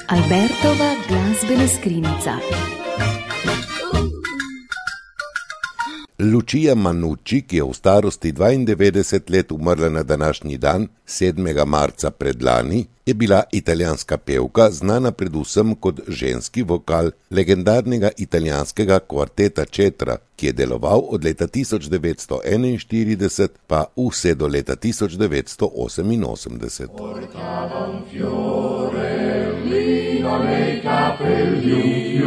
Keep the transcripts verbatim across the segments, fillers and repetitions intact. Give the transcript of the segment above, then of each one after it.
Albertova glazbena skrinjica. Lucia Mannucci, ki je v starosti dvaindevetdeset let umrla na današnji dan, sedmega marca predlani, je bila italijanska pevka, znana predvsem kot ženski vokal legendarnega italijanskega kvarteta Cetra, ki je deloval od leta tisoč devetsto enainštirideset pa vse do leta tisoč devetsto oseminosemdeset. Portava un fiorellino nei capelli,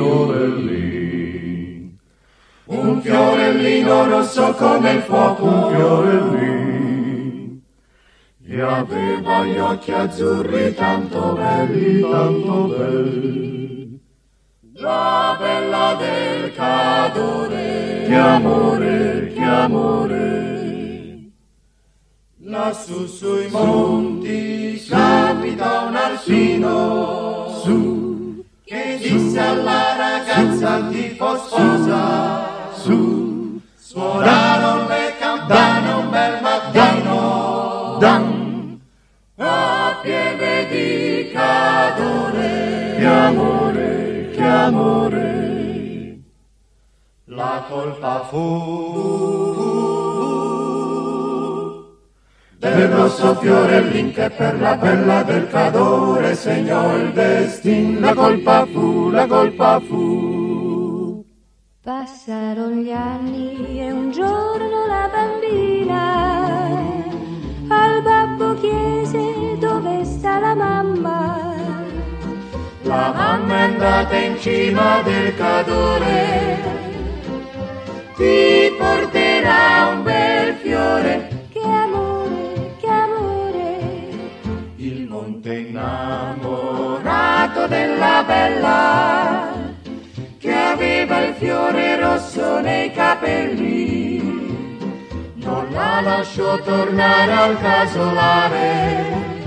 un fiorellino rosso come il fuoco, un fiorellino, e aveva gli occhi azzurri tanto belli, tanto belli, la bella del Cadore, che amore, che amore, lassù sui monti capita un alpino, su, che disse alla ragazza ti fo sposa, su, suonarono le campane un bel mattino, dan, a pieve di Cadore, che amore, che amore, la colpa fu del rosso fiorellin che per la bella del Cadore segnò il destin, la colpa fu, la colpa fu. Passarono gli anni e un giorno la bambina al babbo chiese dove sta la mamma. La mamma è andata in cima del Cadore, ti porterà un bel fiore, che amore, che amore. Il monte innamorato della bella che aveva il fiore rosso nei capelli, non la lasciò tornare al casolare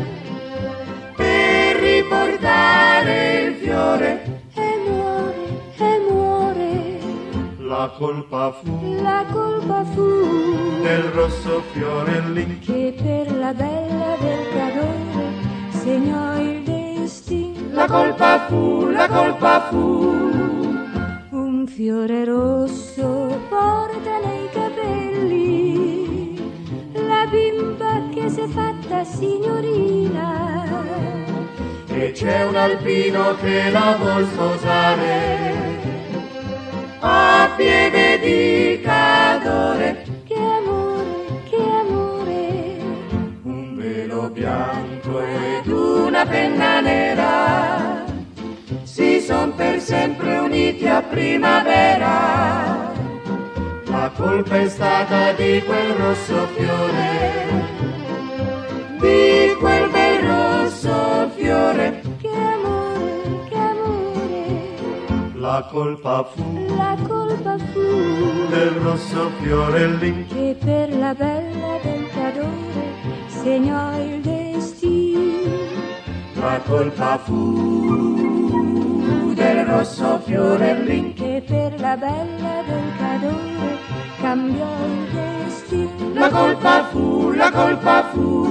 per riportare il fiore, e muore, e muore. La colpa fu, la colpa fu del rosso fiorellin che per la bella del Cadore segnò il destino. La colpa fu, la colpa fu. Un fiore rosso porta nei capelli la bimba che s'è fatta signorina, e c'è un alpino che la vuol sposare a pieve di Cadore, che amore, che amore. Un velo bianco ed una penna nera si son per sempre uniti a primavera. La colpa è stata di quel rosso fiore, di quel bel rosso fiore, che amore, che amore. La colpa fu, la colpa fu del rosso fiorellin che per la bella del Cadore segnò il destino. La colpa fu del rosso fiorellin che per la bella del Cadore cambiò il destino. La colpa fu, la colpa fu